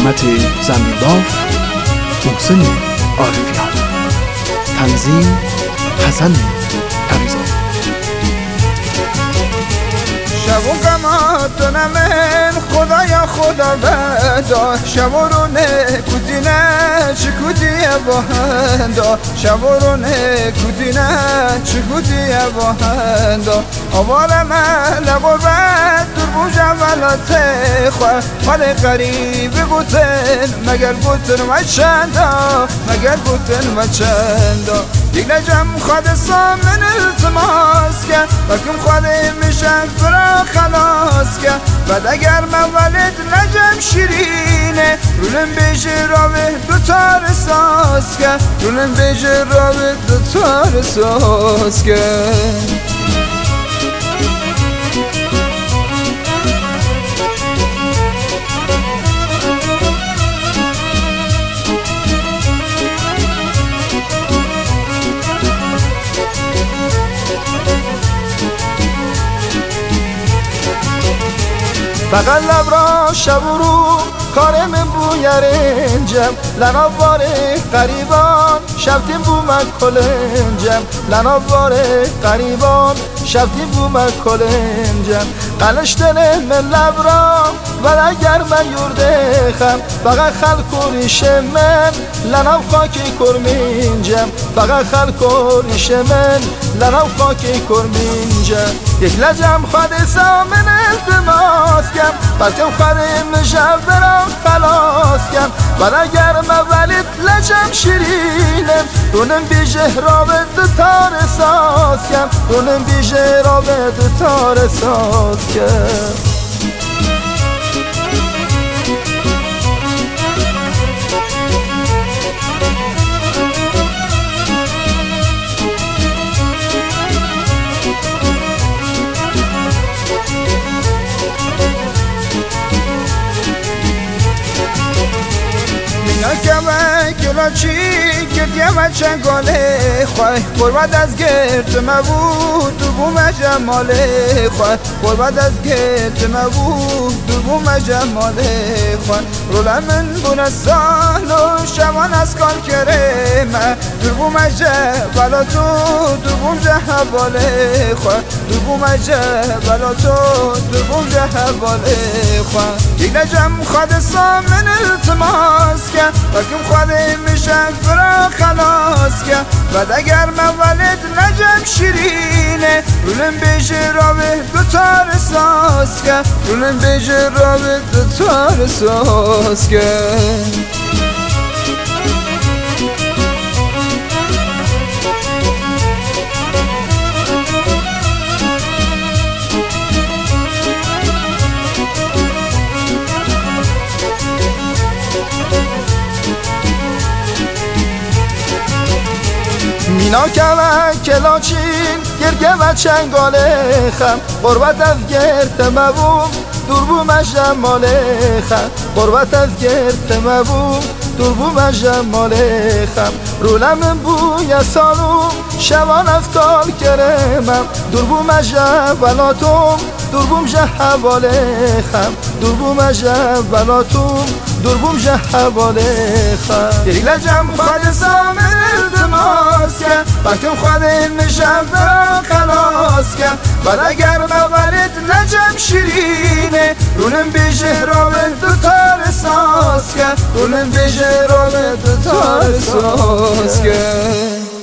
خدمت زمین باف محسن عارفیان، تنظیم حسن تمیزی. شب و قمات نمن خدایا خدا بدا، شب و رونه کودینه چکودیه با هندا، شب و رونه کودینه چکودیه با هندا. آوار من لقوبت در بو جمالات خواه، حال قریب بودن مگر بودن و چندا، مگر بودن و چندا. یک نجم خواهد سامن التماس کرد، بکم خواهد میشن فرا خلاص کرد. بعد اگر مولد نجم شیرینه، رونم بیجه راوه دوتار ساز کرد، رونم بیجه راوه دوتار ساز کرد. فقط لب را شب و رو کارم بویرنجم، لناباره قریبان شبتیم بو مکلنجم، لناباره قریبان شبتیم بو مکلنجم. قلش دل من لب را و اگر من یورده خم، فقط خلکوریش من لناب خاکی کرمینجم، فقط خلکوریش من لناب خاکی کرمینجم. یک لجم خواهد سامن التماس کم، بلکم خواهد مشب برام خلاص کم. و اگر مولد لجم شیرینم، رونم بیجه را به دوتار ساز کم، رونم بیجه را به دوتار ساز کم. کمه کلاچی کردیم چنگاله خواه، قربت از گرد مبود دو بوم جماله خواه، قربت از گرد مبود دو بوم جماله خواه. رولم من بونه سال و شمان از کار کرمه، دو بوم جبلا تو دو بوم جهواله خواه، دو بوم جبلا تو دو بوم جهواله خواه. یک نجم خواهد سامن التماس کرد، بکم خواهد میشن فرا خلاص کرد. بعد اگر مولد نجم شیرینه، رونم بیجه را به دوتار ساز کرد، رونم بیجه را به دوتار ساز کرد. مینا کلک کلاچین گرگه و چنگاله خم، قربت از گرد مبوم دور بو مجماله خم، قربت از گرد مبوم دور بو مجماله خم. رولم بوی سالو شوان از کال کرمم، دور بو مجمالاتم دور بوم جهواله خم، دور بو مجمالاتم دور بوم جهواله خم. یک لجم خواهد سامن التماس کرد، بکم خواهد میشم فرا خلاص کرد. و اگر مولد نجم شیرینه، رونم بیجه را به دوتار ساز کرد، رونم بیجه را به دوتار ساز کرد.